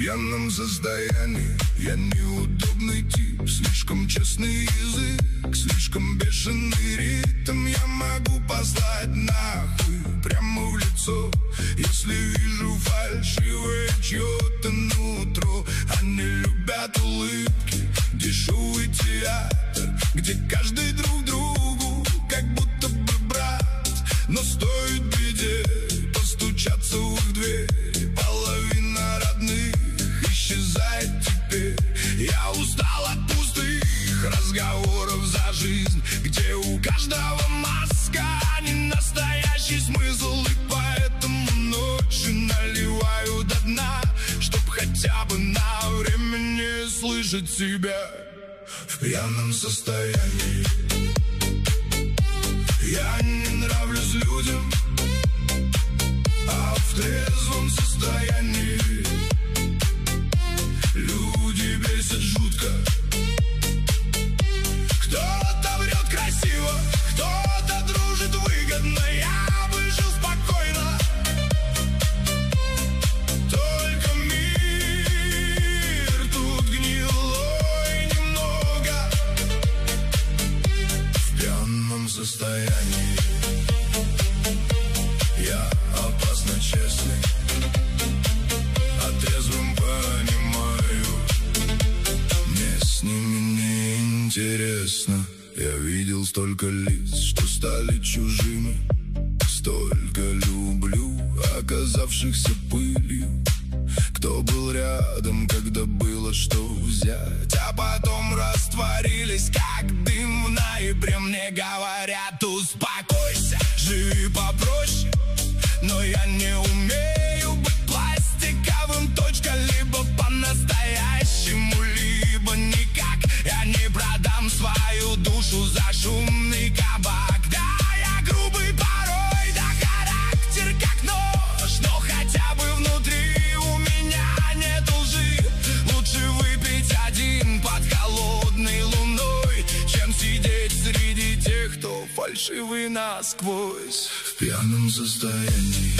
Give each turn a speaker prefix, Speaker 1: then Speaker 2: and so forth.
Speaker 1: пьяном состоянии. Я неудобный тип, слишком честный язык, слишком бешеный ритм. Я могу послать нахуй прямо в лицо, если вижу фальшивое чье-то нутро. Они любят улыбки, дешевый театр, где каждый друг другу как будто бы брат. Но стоит беде постучаться в их дверь, половина родных исчезает теперь. Я устал от пустых разговоров за жизнь, где у каждого маска, а не настоящий смысл. И поэтому ночью наливаю до дна, чтоб хотя бы на время не слышать себя в пьяном состоянии. Я не нравлюсь людям, а в трезвом состоянии люди бесят жутко. Кто-то врет красиво, кто-то дружит выгодно. Я бы жил спокойно, только мир тут гнилой немного. В пьяном состоянии я опасно честный, а трезвым понимаю, мне с ними не интересно. Я видел столько лиц, что стали чужими, столько люблю, оказавшихся пылью. Кто был рядом, когда было что взять, а потом растворились, как дым в ноябре. Мне говорят: успокойся, живи попроще. Но я не умею быть пластиковым, точка. Либо по-настоящему, либо никак. Я не продам свою душу за шумный кабак. Да, я грубый порой, да характер как нож, но хотя бы внутри у меня нет лжи. Лучше выпить один под холодной луной, чем сидеть среди тех, кто фальшивый насквозь. В пьяном состоянии